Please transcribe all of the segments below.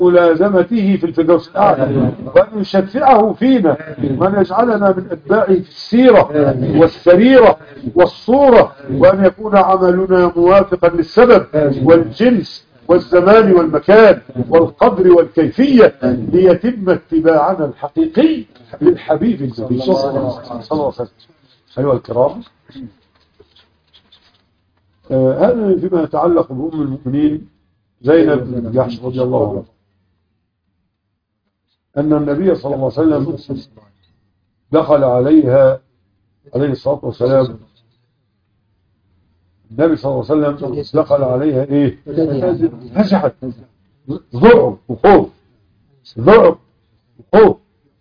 ملازمته في الفردوس الأعلى، وأن يشفعه فينا، وأن يجعلنا من أتباعه في السيرة والسريرة والصورة، وأن يكون عملنا موافقا للسبب والجنس والزمان والمكان والقدر والكيفية، ليتم اتباعنا الحقيقي للحبيب النبي صلى الله عليه وسلم. أيها الكرام، هذا فيما يتعلق بأم المؤمنين زينب بن جحش رضي الله عنها، أن النبي صلى الله عليه وسلم دخل عليها عليه الصلاة والسلام. النبي صلى الله عليه وسلم دخل عليها ايه؟ فزعت، ذعر وخوف، ذعر وخوف،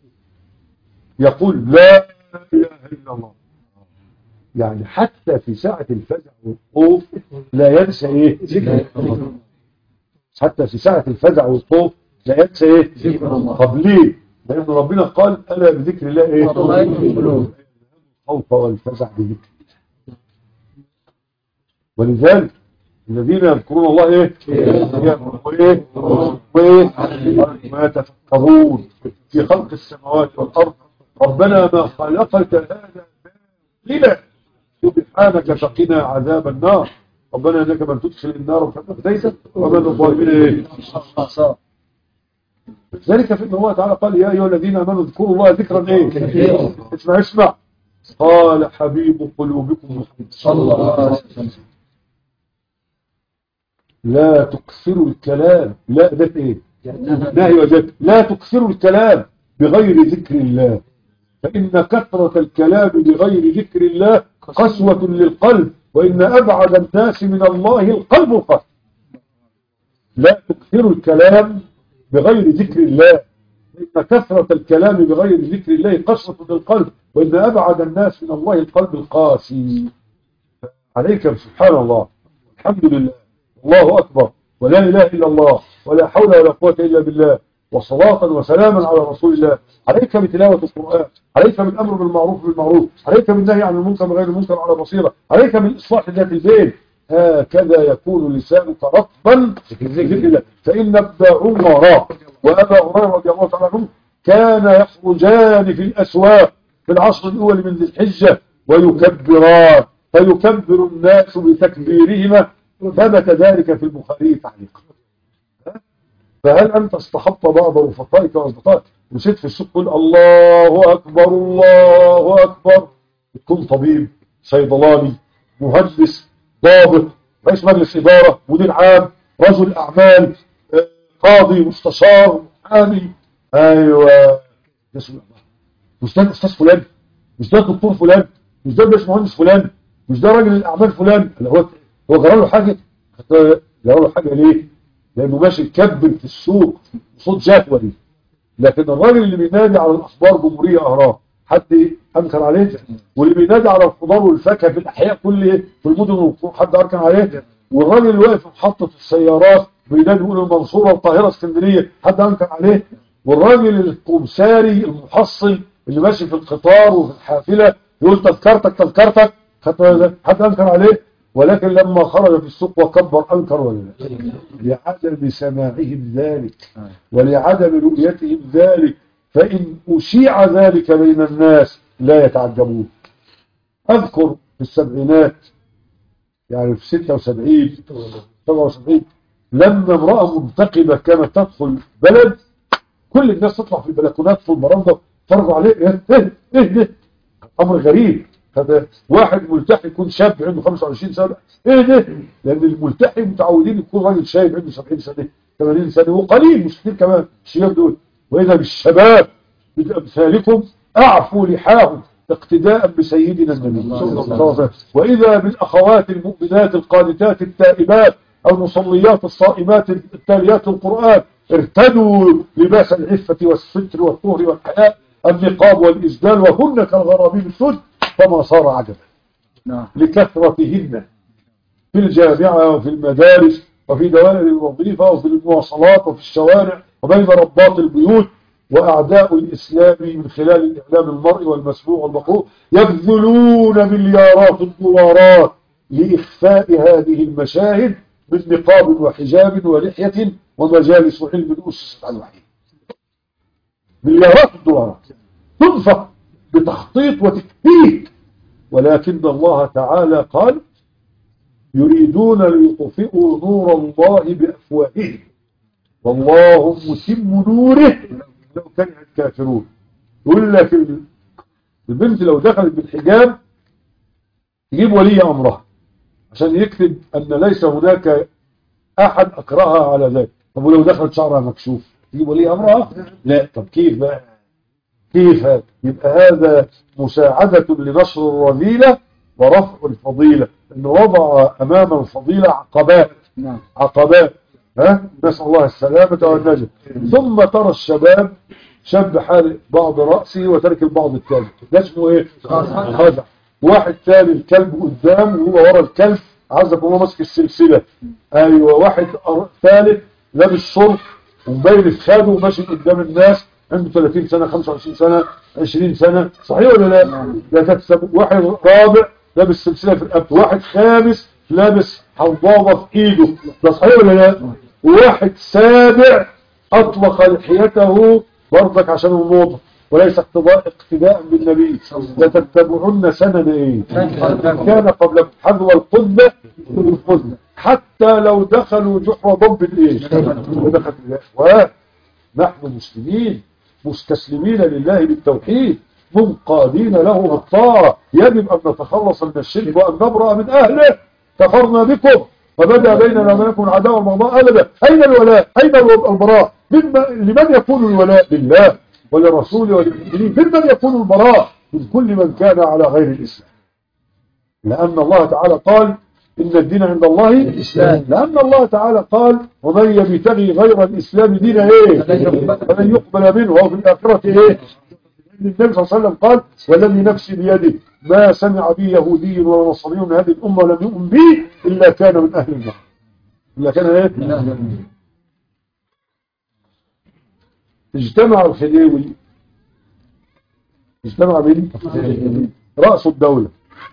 يقول لا اله الا الله. يعني حتى في ساعة الفزع والخوف لا ينسى ايه؟ ذكر الله. حتى في ساعة الفزع والخوف لا ينسى ايه؟ طب ليه؟ لأن ربنا قال ألا بذكر الله ايه؟ الخوف والفزع بذكر. ولذلك الذين يذكرون الله ايه؟ ويتفكرون في خلق السماوات والأرض ربنا ما خلقت هذا باطلا سبحانك فقنا عذاب النار ربنا انك من تدخل النار فقد أخزيته ومن الظالمين ايه؟ ذلك في الله تعالى قال يا ايها الذين امنوا اذكروا الله ذكرا ايه؟ اسمع قال حبيب قلوبكم محمد صلى الله عليه وسلم لا تكثروا الكلام. لا ده ايه؟ نهي وجد. لا تكثروا الكلام بغير ذكر الله فإن كثرة الكلام بغير ذكر الله قسوة للقلب وإن أبعد الناس من الله القلب القسوة. لا تكثروا الكلام بغير ذكر الله فإن كثرة الكلام بغير ذكر الله قسوة للقلب وإن أبعد الناس من الله القلب القاسي. عليك سبحان الله الحمد لله الله أكبر ولا إله إلا الله ولا حول ولا قوة إلا بالله وصلاة وسلاما على رسول الله. عليك بتلاوة القرآن، عليك بالأمر بالمعروف بالمعروف، عليك بالنهي عن المنكر بغير المنكر على بصيرة، عليك بالإصلاح ذات البين. هكذا يكون لسانك رطبا في ذكر الله. فإن ابن عمر وأبا هريرة رضي الله تعالى عنهم كان يخرجان في الأسواق في العصر الأول من ذي الحجة ويكبران فيكبر الناس بتكبيرهما. ثبت ذلك في البخاري تعليقا. فهل أنت اصطحبت بعض رفقائك وأصدقائك ومشيت في السوق تقول الله أكبر الله أكبر؟ تكون طبيب صيدلاني مهندس ضابط رئيس مجلس إدارة مدير عام رجل أعمال قاضي مستشار محامي. أيوة مش ده الأستاذ فلان، مش ده الدكتور فلان، مش ده الباشمهندس فلان، مش ده راجل الأعمال فلان. هو جرى له حاجة؟ جرى له حاجة ليه؟ لأنه ماشي يكبر في السوق صوت جهوري. لكن الراجل اللي بينادي على الأخبار جمهورية أهرام حد أنكر عليه؟ واللي بينادي على الخضار والفاكهة في الأحياء كل في المدن حد أنكر عليه؟ والراجل اللي واقف في محطة السيارات بينادي يقول المنصورة القاهرة اسكندرية حد أنكر عليه؟ والراجل الكمساري المحصل اللي ماشي في القطار وفي الحافلة يقول تذكرتك حد أنكر عليه؟ ولكن لما خرج في السوق وكبر أنكر ولا لا؟ لعدم سماعهم ذلك ولعدم رؤيتهم ذلك. فإن أشيع ذلك بين الناس لا يتعجبون. أذكر في السبعينات يعني في 76 77 لما امرأة منتقبة كانت تدخل بلد كل الناس تطلع في البلكونات في البرندة تفرجوا عليه. ايه ده أمر غريب. هذا واحد ملتحي يكون شاب عنده 25 سنة ايه ده؟ لأن الملتحي متعودين يكون راجل شايب عنده 70 سنة 80 سنة وقليل مش كتير كمان الشباب دول. وإذا بالشباب بأمثالكم أعفوا لحاهم اقتداء بسيدنا النبي صلى الله عليه وسلم. وإذا بالأخوات المؤمنات القانتات التائبات المصليات الصائمات التاليات القرآن ارتدوا لباس العفة والستر والطهر والحياء النقاب والإسدال وهن كالغرابيب السود فما صار عجبا لكثرتهن في الجامعة وفي المدارس وفي دوائر الوظيفة وفي المواصلات وفي الشوارع وبين رباط البيوت. وأعداء الإسلام من خلال الإعلام المرئي والمسموع والمقروء يبذلون مليارات الدولارات لإخفاء هذه المشاهد من نقاب وحجاب ولحية ومجالس علم أسست على الوحي. مليارات الدولارات تنفق بتخطيط وتكتيك، ولكن الله تعالى قال يريدون ليطفئوا نور الله بأفواههم والله متم نوره لو كره الكافرون. يقول لك البنت لو دخلت بالحجاب تجيب ولي أمرها عشان يكتب أن ليس هناك أحد أكرهها على ذلك. طب ولو دخلت شعرها مكشوف تجيب ولي أمرها؟ لا. طب كيف بقى؟ كيف؟ يبقى هذا مساعدة لنشر الرذيلة ورفع الفضيلة، أنه وضع أمام الفضيلة عقبات. عقبات. نسأل الله السلامة والنجاة. ثم ترى الشباب شاب حالق بعض رأسه وترك البعض الثاني، ده اسمه ايه؟ خزع. واحد ثاني الكلب قدام وهو ورا الكلب عزك وهو ماسك السلسلة. ايوه. واحد ثالث لابس شرط ومبين الخاده وماشي قدام الناس عنده 30 سنة 25 سنة 20 سنة. صحيح ولا لا؟ لا تكسب. واحد رابع لابس سلسلة في الأب. واحد خامس لابس حوضاضة في ايده. ده صحيح ولا لا؟ وواحد سابع اطلق لحيته برضك عشان الموضة وليس اقتداء بالنبي. لتتبعن سنن ايه كان قبلكم حذو القذة بالقذة حتى لو دخلوا جحر ضب الايه ودخل الاخوان. نحن مسلمين مستسلمين لله بالتوحيد منقادين له بالطاعة. يجب ان نتخلص من الشرك وان نبرأ من اهله. كفرنا بكم وبدأ بيننا وبينكم العداوة والبغضاء أبدا. أين الولاء؟ أين البراء؟ لمن يكون الولاء؟ لله وللرسول وللمؤمنين. ممن يكون البراء؟ من كل من كان على غير الإسلام. لأن الله تعالى قال إن الدين عند الله الإسلام. لأن الله تعالى قال ومن يبتغي غير الإسلام دينا إيه فلن يقبل منه وهو في الآخرة إيه. النبي صلى الله عليه وسلم قال والذي نفسي بيده ما سمع بي يهودي ولا نصري من هذه الأمة ولم يؤمن بي إلا كان من أهل النار. إلا كان إيه؟ من أهل النار. اجتمع الخديوي. اجتمع من رأس الدولة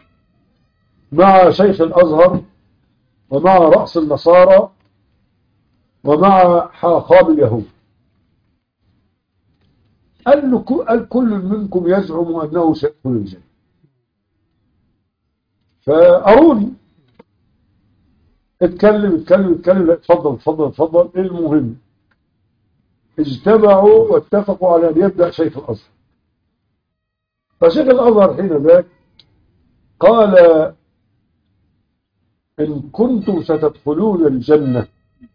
مع شيخ الأزهر ومع رأس النصارى ومع حاخام اليهود. قال كل منكم يزعم أنه سيدخل الجنة فأروني. اتكلم. لا اتفضل. المهم اجتمعوا واتفقوا على أن يبدأ شيخ الأزهر. فشيخ الأزهر حين ذاك قال إن كنتم ستدخلون الجنة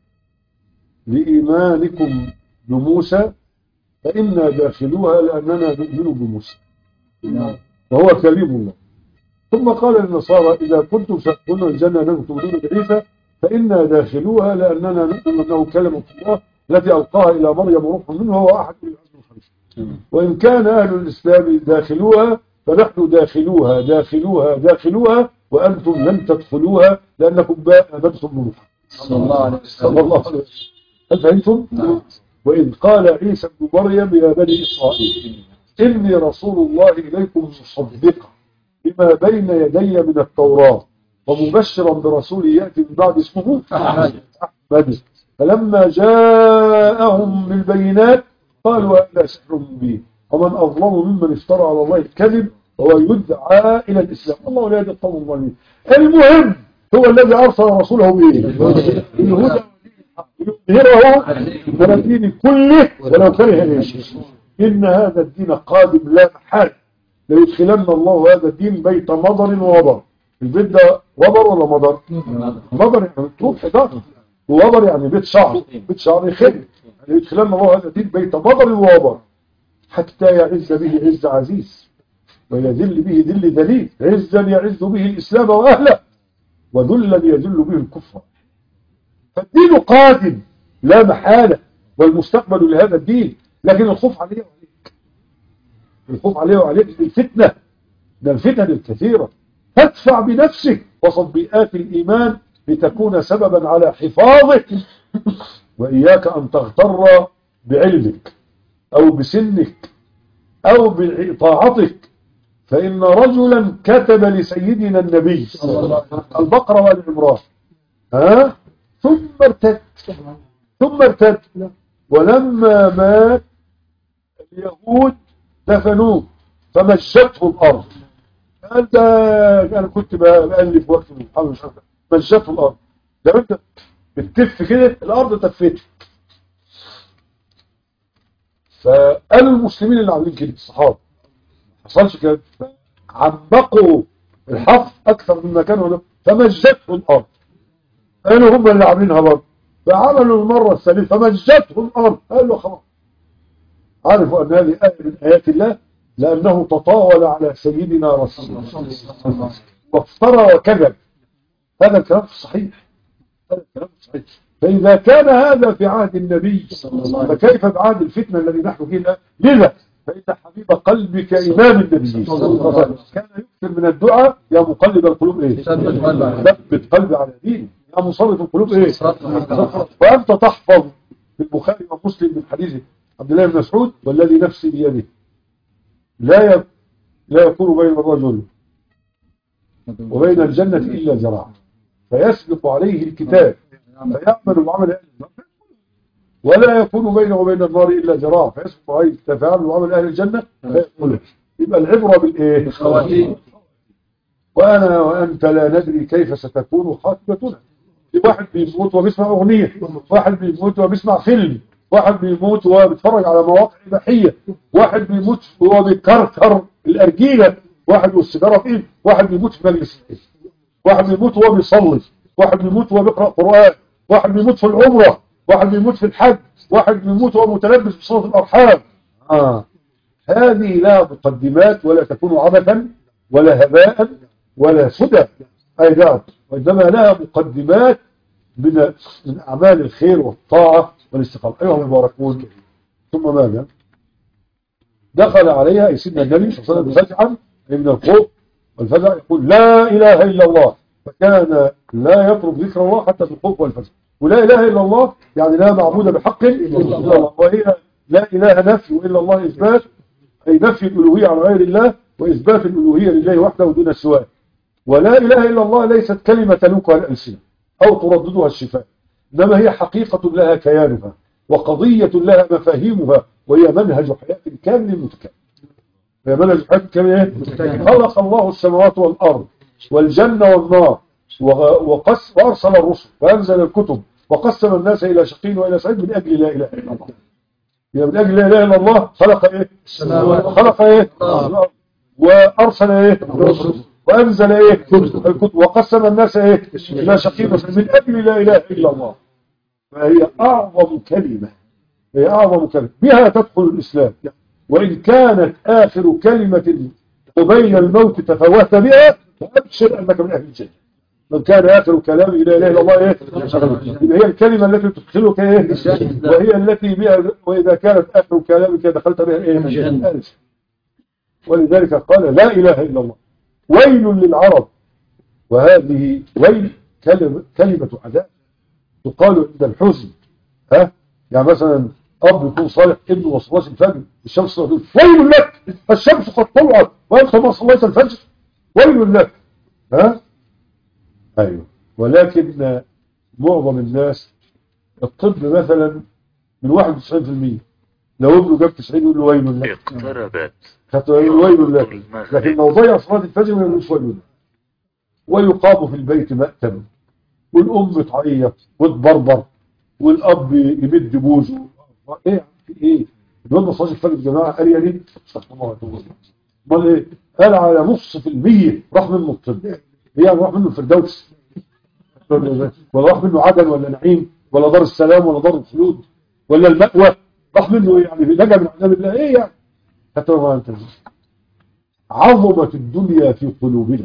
لإيمانكم بموسى فإنا داخلوها لأننا نؤمن بموسى وهو كليم الله. ثم قال للنصارى إذا كنتم ستدخلون الجنة لأنكم تؤمنون بعيسى فإنا داخلوها لأننا نؤمن أنه كلمة الله التي ألقاها إلى مريم روح منه وهو أحد من العزم الخمسة. وإن كان أهل الإسلام داخلوها فنحن داخلوها وأنتم لن تدخلوها لأنكم آمنتم بمحمد صلى الله عليه وسلم. هل فهمتم؟ وإذ قال عيسى ابن مريم يا بني إسرائيل إني رسول الله إليكم مصدقا لما بين يدي من التوراة ومبشرا برسول يأتي من بعد اسمه أحمد. فلما جاءهم بالبينات قالوا هذا سحر مبين ومن أظلم ممن افترى على الله الكذب وهو يدعى إلى الإسلام والله لا يهدي القوم الظالمين. المهم هو الذي أرسل رسوله بإيه؟ الهدى يظهره على الدين كله ولو كره الناس. إن هذا الدين قادم لا محال ليدخلن الله هذا الدين بيت مضر ووبر. البيت ده وبر ولا مضر؟ مضر يعني مكتوب حجار ووبر يعني بيت شعر يخل. يعني يدخلن الله هذا الدين بيت مضر ووبر حتى يعز به عز عزيز ويذل به ذل ذليل. عزا يعز به الإسلام وأهله وذلا يذل به الكفر. فالدين قادم لا محالة والمستقبل لهذا الدين. لكن الخوف عليه وعليك الخوف عليه وعليك الفتنة من الفتن الكثيرة. تدفع بنفسك وسط بيئات الإيمان لتكون سببا على حفاظك. وإياك أن تغتر بعلمك أو بسنك أو بطاعتك. فإن رجلا كتب لسيدنا النبي البقرة والعمران ثم ارتد ولما مات اليهود دفنوه فمجته الأرض. قال ده أنا كنت بألف وقت من محمد شرف مجته الأرض. لو أنت بتتف كده الأرض تفتك. فقالوا المسلمين اللي عاملين كده الصحابة ما حصلش كده، عمقوا الحفر أكثر مما كانوا فمجته الأرض. قالوا هم اللي عاملينها برضه، فعملوا المرة الثالثة فمجته الأرض. قالوا خلاص عرفوا أن هذه آية من آيات الله، لأنه تطاول على سيدنا رسول الله وافترى وكذب. هذا الكلام صحيح، هذا الكلام صحيح. فإذا كان هذا في عهد النبي فكيف بعهد الفتنة الذي نحن فيه الآن؟ لذا فإن حبيب قلبك إمام النبي كان يكثر من الدعاء يا مقلب القلوب إيه؟ ثبت قلبي على دينه، يا مصرف القلوب إيه؟ وأنت تحفظ في البخاري ومسلم من حديث عبد الله بن مسعود والذي نفسي بيده لا يكون بين الرجل وبين الجنة إلا ذراع فيسبق عليه الكتاب فيعمل بعمل أهل النار ولا يكون بينه وبين النار إلا ذراع فيسبق عليه الكتاب فيعمل بعمل أهل الجنة فيدخله. يبقى العبرة بالإيه؟ وأنا وأنت لا ندري كيف ستكون خاتمتنا. واحد بيموت وبيسمع أغنية، واحد بيموت وبيسمع فيلم، واحد بيموت وهو بيتفرج على مواقع إباحية، واحد بيموت وهو بيكركر الأرجيلة، واحد والسيجارة في إيده، واحد بيموت في مجلس، واحد بيموت وهو بيصلي، واحد بيموت وهو بيقرأ قرآن، واحد بيموت في العمرة، واحد بيموت في الحج، واحد بيموت وهو متلبس بصلاة الأرحام. هذه لا مقدمات ولا تكون عبثا ولا هباء ولا سدى أيضا، وإنما لها مقدمات من أعمال الخير والطاعة والاستقامة. أيها المباركون، ثم ماذا؟ دخل عليها سيدنا النبي صلى الله عليه وسلم فزعا من الخوف والفزع يقول لا إله إلا الله، فكان لا يترك ذكر الله حتى في الخوف والفزع. ولا إله إلا الله يعني لا معبود بحق إلا الله، وهي لا إله نفي وإلا الله إثبات، أي نفي الألوهية عن غير الله وإثبات الألوهية لله وحده دون سواه. ولا إله إلا الله ليست كلمة تلوكها الألسنة أو ترددها الشفاه، إنما هي حقيقة لها كيانها وقضية لها مفاهيمها، وهي منهج حياة كامل متكامل. هي منهج حياة كامل. خلق الله السماوات والأرض والجنة والنار وأرسل الرسل وأنزل الكتب وقسم الناس إلى شقين وإلى سعيد من أجل لا إله إلا الله. يعني من أجل لا إله إلا الله خلق إيه؟ خلق إيه؟ وأرسل إيه؟ وأنزل إيه؟ الكتب وقسم الناس إيه؟ إلى شقين من أجل لا إله إلا الله. فهي أعظم كلمة، هي أعظم كلمة بها تدخل الإسلام، وإن كانت آخر كلمة قبيل الموت تفوهت بها فأبشر أنك من أهل الجنة. من كان آخر كلامه لا إله إلا الله إيه؟ هي الكلمة التي تدخلك إيه؟ وهي التي بها وإذا كانت آخر كلامك دخلت بها إيه؟ ولذلك قال لا إله إلا الله. ويل للعرب، وهذه ويل كلمة عذاب تقال عند الحزن. يعني مثلا أب يكون صالح ابنه وصلاة الفجر الشمس تقول ويل لك الشمس قد طلعت وأنت ما صليت الفجر ويل لك. أيوه. ولكن معظم الناس الطب مثلا من 91% لو ابنه جاب 90 يقول له ويل لك اقتربت ويل لك، لكن لو ضيع صلاة الفجر ما يقولش ويل لك. ويقام في البيت مأتم والأم تعيط وتبربر والأب يمد بوزه. ايه في ايه؟ الواد ما صلاش الفجر يا جماعه قال يا ريت استغفر الله واتوب اليه. امال ايه؟ قال على نص في المية راح منه الطب. هي راح منه الفردوس ولا راح منه عدن ولا نعيم ولا دار السلام ولا دار الخلود ولا المأوى؟ راح منه يعني نجا من عذاب الله ايه يعني؟ حتى ما انت عظمت الدنيا في قلوبنا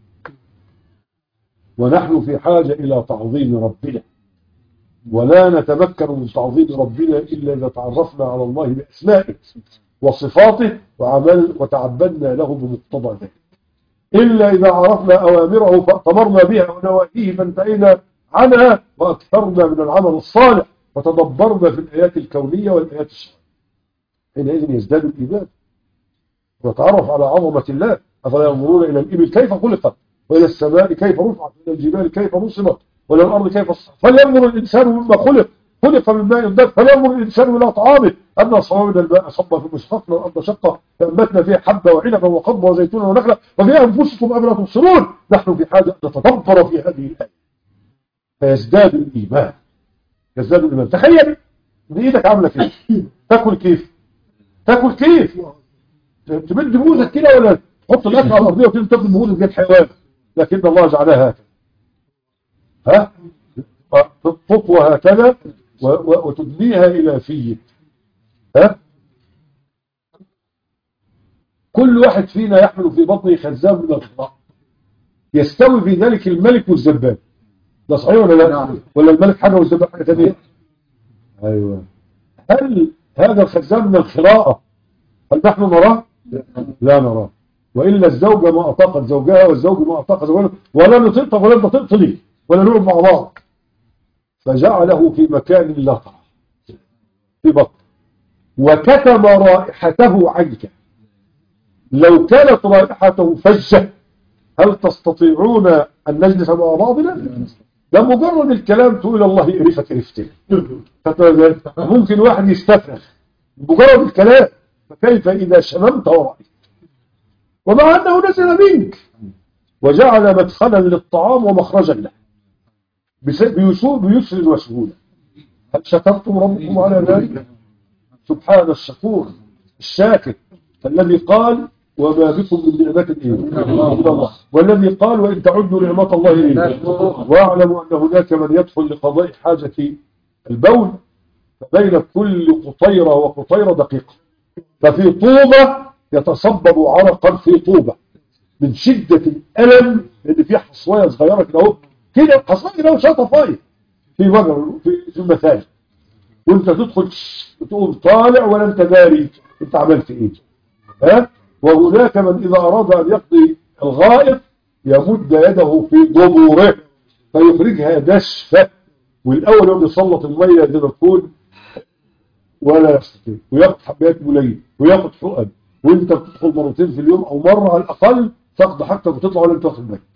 ونحن في حاجة إلى تعظيم ربنا، ولا نتمكن من تعظيم ربنا إلا إذا تعرفنا على الله بأسمائه وصفاته وتعبدنا له بمقتضى ذلك، إلا إذا عرفنا أوامره فأتمرنا بها ونواهيه فانتهينا عنها وأكثرنا من العمل الصالح وتدبرنا في الآيات الكونية والآيات الشرعية، حينئذ يزداد الإيمان وتعرف على عظمة الله. أفلا ينظرون إلى الإبل كيف خلقت وإلى السماء كيف رفعت وإلى الجبال كيف نصبت ولا الأرض كيف الصحة فلينظر الإنسان مما خلق من ماء دافق فلينظر الإنسان إلى طعامه أن صوابنا الماء صبا في مشققنا الأرض شقة فأنبتنا فيها حبة وعنبا وقضبا وزيتونا ونخلة وفي أنفسكم أفلا تبصرون نحن في حاجة أن نتدبر في هذه الآية فيزداد الإيمان تخيل إن إيدك عاملة كيف تاكل كيف تمد بوزك كده ولا تحط الأكل على الأرضية وتنزل تاكل بوزك زي الحيوان لكن الله جعلها هكذا تطوى هكذا وتدنيها إلى فيك كل واحد فينا يحمل في بطنه خزان من الخطأ يستوي في ذلك الملك والزبان ده صحيح ولا لا ولا الملك حاجة والزبان حاجة ثانية أيوة هل هذا الخزان من الخراءة هل نحن نراه لا نراه وإلا الزوجة ما أطاقت زوجها والزوج ما أطاق زوجها ولا نطيق ولا تطلي ولا نقعد مع بعض فجعله في مكان لا ترى في بطن وكتم رائحته عنك لو كانت رائحته فجة هل تستطيعون أن نجلس مع بعضنا؟ ده مجرد الكلام تقول الله قرفت قرفتين ممكن واحد يستفرغ مجرد الكلام فكيف إذا شممت ورأيت ومع أنه نزل منك وجعل مدخلا للطعام ومخرجا له بيسر وسهولة هل شكرتم ربكم على ذلك سبحان الشكور الشاكر الذي قال وما بكم من نعمة الله والذي قال وإن تعدوا نعمة الله إليه واعلموا أن هناك من يدخل لقضاء حاجة البول فبين كل قطيرة وقطيرة دقيقة ففي طوبة يتصبب عرقا في طوبة من شدة الألم لأن في حصوية صغيرة كده حصوية كده شطفاية في وجه في المثال وانت تدخل تقوم طالع ولا انت داري انت عملت ايه وهناك من إذا أراد أن يقضي الغائط يمد يده في ضبوره فيخرجها نشفة والأول يوم يسلط المية زي ما تكون ولا يستطيع وياخد حبات مليل وياخد حقن وانت بتدخل مرتين في اليوم أو مرة على الأقل تقضي حاجتك وتطلع ولا انت واخد بالك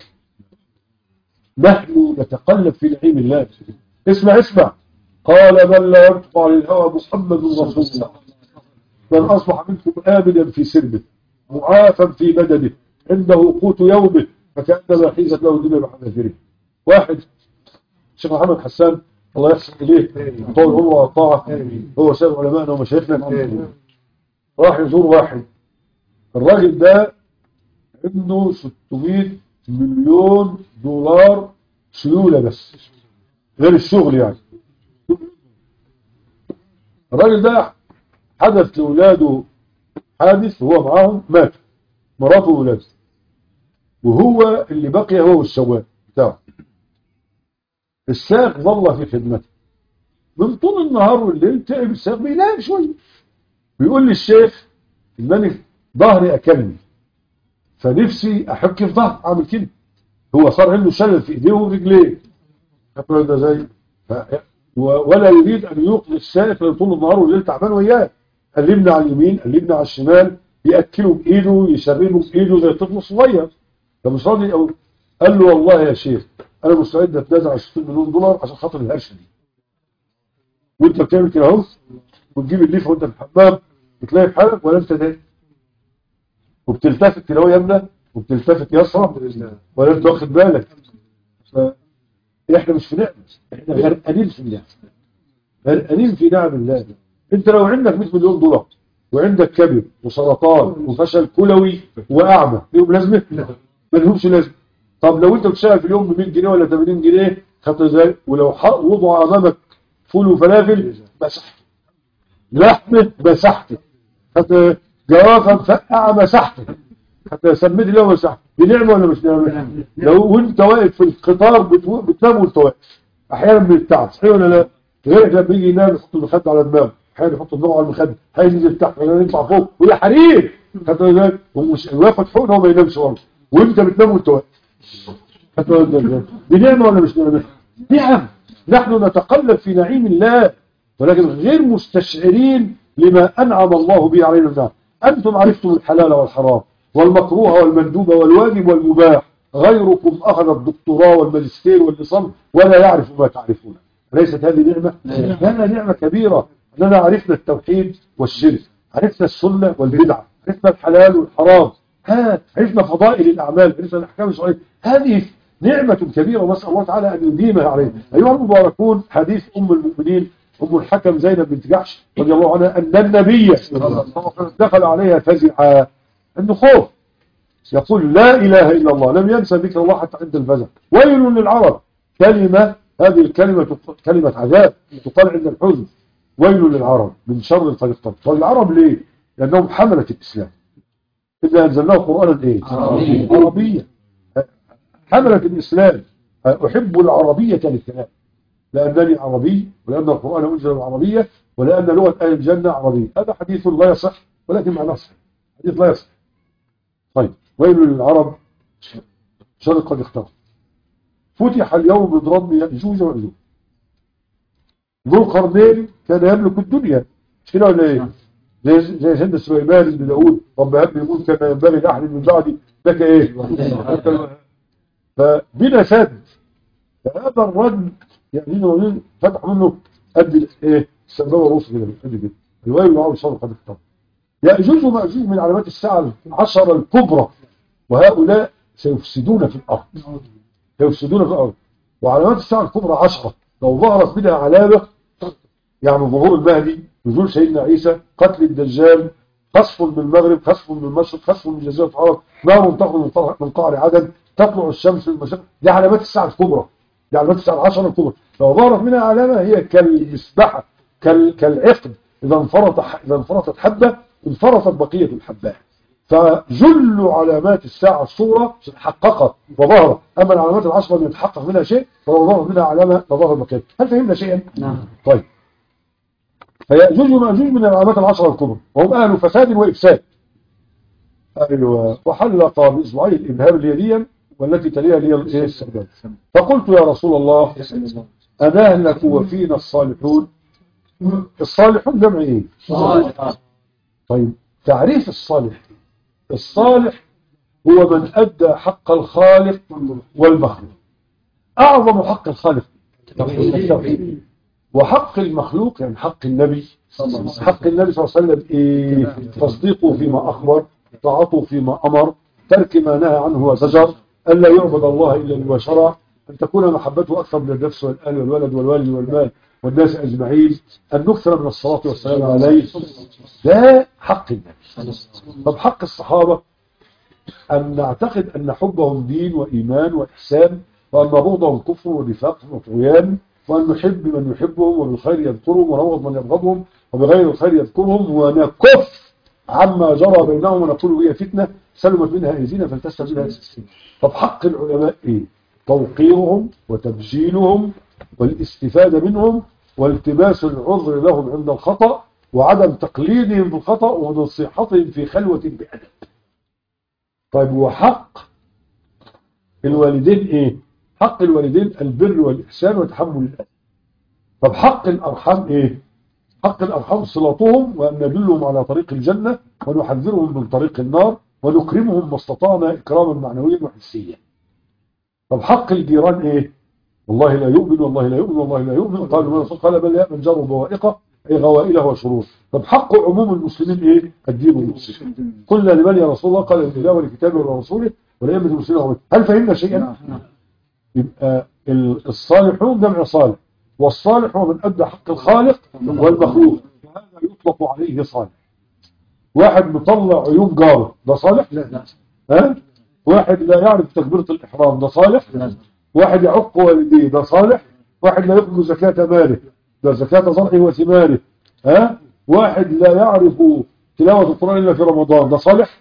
نحن نتقلب في نعيم الله اسمع قال من لا ينطق عن الهوى محمد رسول الله من أصبح منكم آمنا في سربه معافا في بدنه عنده قوت يومه فكأنما حيزت له الدنيا بحذافيره واحد الشيخ محمد حسان الله يحسن إليه طول عمره وطاعة هو سيد علماءنا ومشايخنا راح يزور واحد الراجل ده عنده 600 مليون دولار سيولة بس غير الشغل يعني الراجل ده حدث لأولاده حادث وهو معاهم مات مراته وولاده وهو اللي بقي هو والسواق بتاعه الساق ظل في خدمته من طول النهار والليل تعب الساق بينام شويه بيقول لي الشيخ الملك ظهري أكلني فنفسي أحك في ظهر أعمل كده هو صار عنده شلل في إيديه ورجليه ده زي ولا يريد أن يوقظ السائق طول النهار والليل تعبان وياه قلبنا على اليمين قلبنا على الشمال يأكله بإيده يشربه بإيده زي طفل صغير فمش راضي أو قال له والله يا شيخ أنا مستعد أتنازع 60 مليون دولار عشان خاطر الهرشة دي وأنت بتعمل كده أهو وتجيب الليفة وأنت في الحمام بتلاقي في حالك ولا أنت ده وبتلتفت كده يمنى وبتلتفت يسرى ولا أنت واخد بالك إحنا مش في نعمة إحنا غرقانين في النعمة غرقانين في نعم الله انت لو عندك 100 مليون دولار وعندك كبد وسرطان وفشل كلوي واعمى ليهم لازمه ما لهمش لازمه طب لو انت بتشتغل في اليوم ب 100 جنيه ولا 80 جنيه خدت ازاي ولو وضع امامك فول وفلافل مسحت لحمه مسحت خدت جوافه مفقعه مسحت خدت سميت اليوم مسحت دي نعمه ولا مش نعمه لو وانت واقف في القطار بتنام وانت واقف احيانا من التعب صحيح ولا لا غيرك لما يجي ينام يحط المخده على دماغه حين يحط دماغه على المخده هينزل تحت ولا يطلع فوق ولا حرير خدت بالك وياخد حقنه وما ينامش برضه وانت بتنام وانت واقف خدت بالك دي نعمه ولا مش نعمه نعم نحن نتقلب في نعيم الله ولكن غير مستشعرين لما انعم الله به علينا النعم انتم عرفتم الحلال والحرام والمكروه والمندوب والواجب والمباح غيركم أخذ الدكتوراه والماجستير والنظام ولا يعرف ما تعرفون. ليست هذه نعمة؟ هذه نعمة كبيرة أننا عرفنا التوحيد والشرك، عرفنا السنة والبدعة، عرفنا الحلال والحرام، عرفنا فضائل الأعمال، عرفنا الأحكام الشرعية. هذه نعمة كبيرة ونسأل الله تعالى أن يديمها علينا. أيها المباركون، حديث أم المؤمنين أم الحكم زينب بنت جحش رضي الله عنها أن النبي صلى الله عليه وسلم دخل عليها فزعا، عنده خوف، يقول لا إله إلا الله، لم ينسى ذكر الله حتى عند الفزع. ويل للعرب، هذه الكلمة كلمة عذاب تقال عند الحزن. ويل للعرب من شر قد اقترب. والعرب ليه؟ لأنهم حملة الإسلام. إذا أنزلناه قرآنا إيه؟ عربية. حملة الإسلام. أحب العربية للكلام، لأنني عربي، ولأن القرآن أنزل بالعربية، ولأن لغة أهل الجنة عربية. هذا حديث لا يصح، ولكن معناه صحيح. حديث لا يصح. طيب، ويل للعرب شر قد اقترب. فتح اليوم بضرب يأجوج ومأجوج. ذو القرنين كان يملك الدنيا، مش كده ولا ايه؟ زي سيدنا سليمان بن داود، رب هب لي ملكا ما ينبغي لاحد من بعدي لك ايه؟ فبلا سد. فهذا الرجل يعني فتح منه قد ايه؟ السماء والرسل كده قد كده. الويل للعرب شر قد اقترب. يأجوج ومأجوج من علامات الساعة العشرة الكبرى، وهؤلاء سيفسدون في الأرض. سيفسدون في الأرض. وعلامات الساعة الكبرى 10، لو ظهرت منها علامة، يعني ظهور المهدي، نزول سيدنا عيسى، قتل الدجال، خسف من المغرب، خسف من المشرق، خسف من جزيرة العرب، نار تخرج من قعر عدن، تطلع الشمس من المشرق. دي علامات الساعة الكبرى، دي علامات الساعة العشرة الكبرى. لو ظهرت منها علامة هي كالمسبحة، كالعقد، إذا انفرطت حبة انفرطت بقية الحبات. فجل علامات الساعة الصغرى حققت وظهرت، أما العلامات العشرة لم يتحقق منها شيء، ولو ظهر منها علامة لظهر بقية. هل فهمنا شيئا؟ نعم. طيب، فيأجوج ومأجوج من العلامات العشرة الكبرى، وهم أهل فساد وإفساد. أيوة. وحلق بإصبعيه الإبهام اليديا والتي تليها هي السبب. فقلت يا رسول الله أنهلك وفينا الصالحون. الصالحون جمع إيه؟ صالح. طيب، تعريف الصالح. الصالح هو من أدى حق الخالق والمخلوق. أعظم حق الخالق التوحيد، وحق المخلوق يعني حق النبي. حق النبي صلى الله عليه وسلم إيه؟ تصديقه فيما أخبر، طاعته فيما أمر، ترك ما نهى عنه وزجر، ألا يعبد الله إلا بما شرع، أن تكون محبته أكثر من النفس والآل والولد والوالد والمال والناس أجمعين، أن نكثر من الصلاة والسلام عليه. ده حق النبي. طب حق الصحابة أن نعتقد أن حبهم دين وإيمان وإحسان، وأن بغضهم كفر ونفاق وطغيان، وأن نحب من يحبهم وبالخير يذكرهم ونبغض من يبغضهم وبغير الخير يذكرهم، ونكف عما جرى بينهم ونقول هي فتنة سلمت منها أيدينا فلتسلم منها السنين. طب حق العلماء إيه؟ توقيرهم وتبجيلهم والاستفادة منهم والتماس العذر لهم عند الخطأ، وعدم تقليدهم بالخطأ ونصيحتهم في خلوة بأدب. طيب، وحق الوالدين إيه؟ حق الوالدين البر والإحسان وتحمل الأذى. طب حق الأرحام إيه؟ حق الأرحام صلاتهم، وأن ندلهم على طريق الجنة ونحذرهم من طريق النار ونكرمهم ما استطعنا إكراما معنويا وحسيا. طب حق الجيران إيه؟ والله لا يؤمن والله لا يؤمن والله لا يؤمن. قال بل يأمن جار بوائقه أي غوائله وشرور. طب حق عموم المسلمين إيه؟ الدين المسلم. قلنا لمن يا رسول الله؟ قال لله ولكتابه ولرسوله ولأئمة المسلمين. هل فهمنا شيئا؟ يبقى الصالحون جمع صالح، والصالح هو من أدى حق الخالق والمخلوق، فهذا يطلق عليه صالح. واحد مطلع عيوب جاره ده صالح؟ لا. ها؟ واحد لا يعرف تكبيرة الإحرام ده صالح؟ لا. واحد يعق والديه ده صالح؟ واحد لا يخرج زكاة ماله ده زكاة زرعه وثماره. ها؟ واحد لا يعرف تلاوة القرآن إلا في رمضان ده صالح؟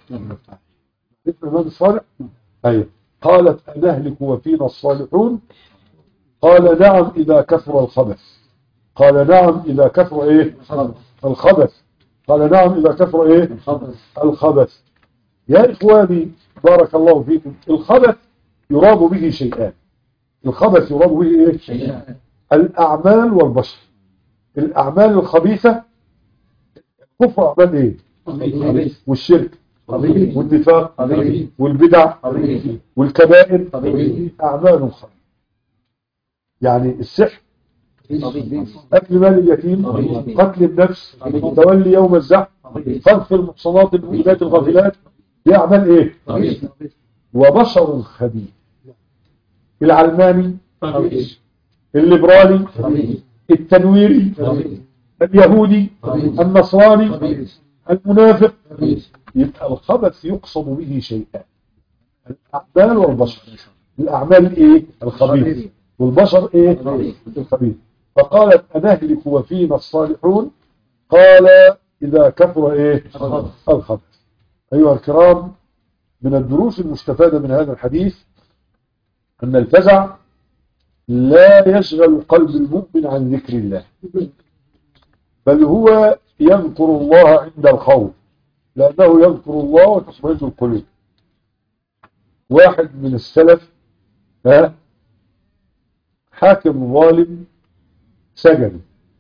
اسم هذا الصالح؟ أيوه. قالت أنهلك وفينا الصالحون؟ قال نعم إذا كثر الخبث. قال نعم إذا كثر إيه؟ الخبث. قال نعم إذا كثر إيه؟ الخبث. يا إخواني بارك الله فيكم، الخبث يراد به شيئان. الخبث يراد به إيه؟ شيئان. الأعمال والبشر. الأعمال الخبيثة كفر أعمال إيه؟ والشرك. والنفاق والبدع والكبائر أعمال خير. يعني السحر، أكل مال اليتيم، قتل النفس، تولي يوم الزحف، قذف المحصنات المؤمنات الغافلات، دي أعمال إيه؟ وبشر خبيث. العلماني، الليبرالي، التنويري، اليهودي، النصراني، المنافق، يبقى الخبث يقصد به شيئان: الأعمال والبشر. الأعمال إيه؟ الخبيث، والبشر إيه؟ الخبيث. فقالت أنهلك وفينا الصالحون، قال إذا كثر إيه؟ الخبث. أيها الكرام، من الدروس المستفادة من هذا الحديث أن الفزع لا يشغل قلب المؤمن عن ذكر الله، بل هو يذكر الله عند الخوف، لأنه يذكر الله وتطمئن القلوب. واحد من السلف حاكم ظالم سجن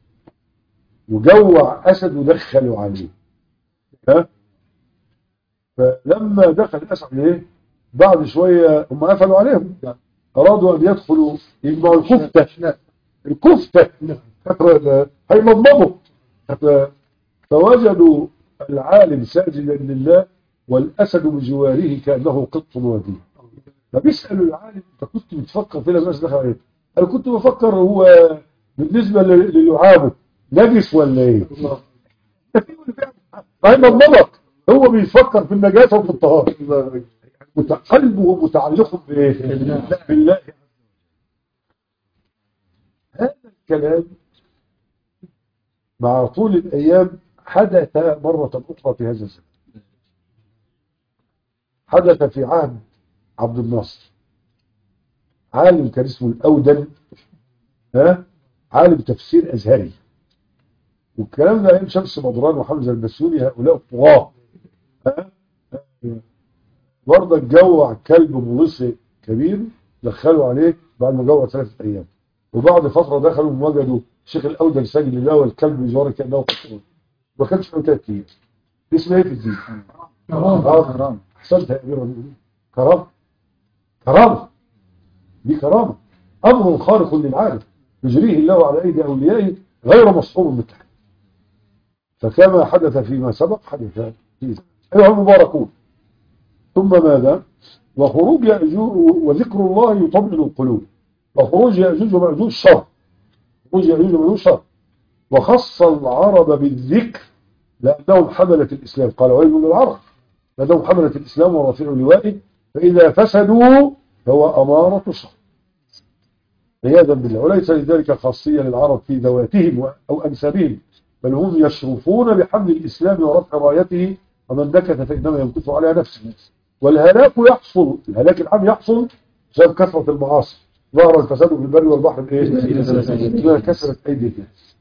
وجوع أسد ودخلوا عليه، فلما دخل الأسد عليه بعد شوية هم قفلوا عليهم، أرادوا أن يدخلوا يجمعوا الكفتة هيمضمضوا، فوجدوا العالم ساجدا لله والأسد بجواره كأنه قط وديع. فبيسألوا العالم: أنت كنت بتفكر في لما دخل عليه؟ أنا كنت بفكر هو بالنسبة للعابه نجس ولا إيه؟ هيمضمضك، هو بيفكر في النجاسة وفي الطهارة، قلبه متعلق بالله. هذا الكلام مع طول الأيام حدث مرة أخرى في هذا الزمن. حدث في عهد عبد الناصر، عالم كان اسمه الأودن، عالم تفسير أزهري، والكلام ده أيام شمس بدران وحمزة البسيوني، هؤلاء الطغاة. برضه جوع كلب ملصق كبير، دخلوا عليه بعد ما جوع 3 أيام، وبعد فترة دخلوا وجدوا الشيخ الأودن ساجد لله والكلب بجواره كأنه قطر، ما كانش له 3 أيام. اسمه ايه في الدين؟ كرامة. احسنت يا امير المؤمنين، كرامة، دي كرامة، أمر خارق للعالم يجريه الله على أيدي أوليائه غير مصحوب مثله. فكما حدث فيما سبق حدث فيه. أيها المباركون، ثم ماذا؟ وخروج يأجوج، وذكر الله يطمئن القلوب، وخروج يأجوج ومأجوج شر، خروج يأجوج ومأجوج شر. وخص العرب بالذكر لأنهم حملة الإسلام، قال ويل للعرب لأنهم حملة الإسلام ورافعوا لوائه، فإذا فسدوا فهو أمارة شر عياذا بالله. وليس لذلك خاصية للعرب في ذواتهم أو أنسابهم، بل هم يشرفون بحمل الإسلام ورفع رايته، ومن نكث فإنما ينكث على نفسه. والهلاك يحصل، الهلاك العام يحصل بسبب كثرة المعاصي. ظهر الفساد في البر والبحر بما كسرت أيدي الناس.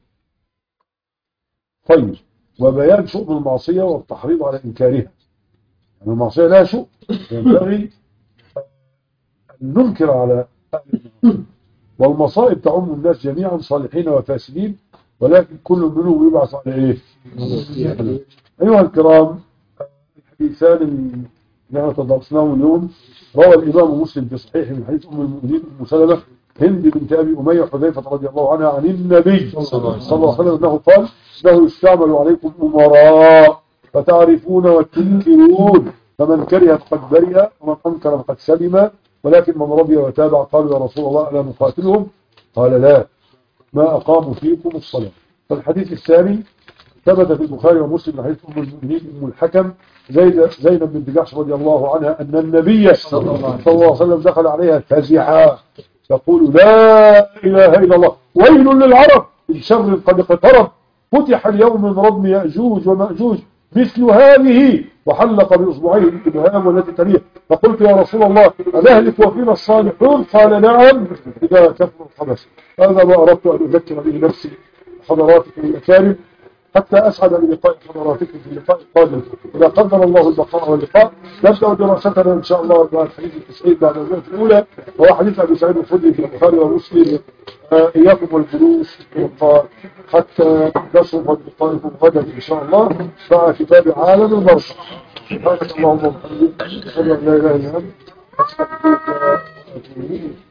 طيب، وبيان شؤم المعصية والتحريض على إنكارها. يعني المعصية لها شؤم، ينبغي أن ننكر على أهل المعصية، والمصائب تعم الناس جميعا صالحين وفاسدين، ولكن كل منهم يبعث على إيه؟ أيها الكرام، الحديثان اللي تدرسناهم اليوم روى الإمام مسلم في صحيح من حديث أم المؤمنين أم سلمة هند بنت أبي أمية حذيفة رضي الله عنها عن النبي صلى الله عليه وسلم أنه قال: إنه يستعمل عليكم أمراء فتعرفون وتنكرون، فمن كره فقد برئ ومن أنكر فقد سلم، ولكن من رضي وتابع. قالوا: يا رسول الله ألا نقاتلهم؟ قال: لا، ما أقاموا فيكم الصلاة. فالحديث الثاني ثبت في البخاري ومسلم من حديث أم المؤمنين أم الحكم زينب بنت جحش رضي الله عنها أن النبي صلى الله عليه وسلم دخل عليها فزعا تقول: لا إله إلا الله، ويل للعرب من شر قد اقترب، فتح اليوم من ردم يأجوج ومأجوج مثل هذه، وحلق بإصبعيه الإبهام والتي تليه. فقلت: يا رسول الله أنهلك وفينا الصالحون؟ قال: نعم، إذا كفر الخبث. هذا ما أردت أن أذكر به نفسي حضراتكم الأكارم، حتى أسعد بلقاء حضراتكم في اللقاء القادم إذا قدر الله البقاء واللقاء. نبدأ دراستنا إن شاء الله بعد حديث التسعيد بعد الوقت الأولى، وهو حديث أبي سعيد الخدري في البخاري ومسلم. إياكم والجلوس في اللقاء حتى نصرف بلقائكم غدا إن شاء الله مع كتاب عالم البركة. سبحانك اللهم وبحمدك أشهد أن لا إله إلا أنت أستغفرك وأتوب إليك.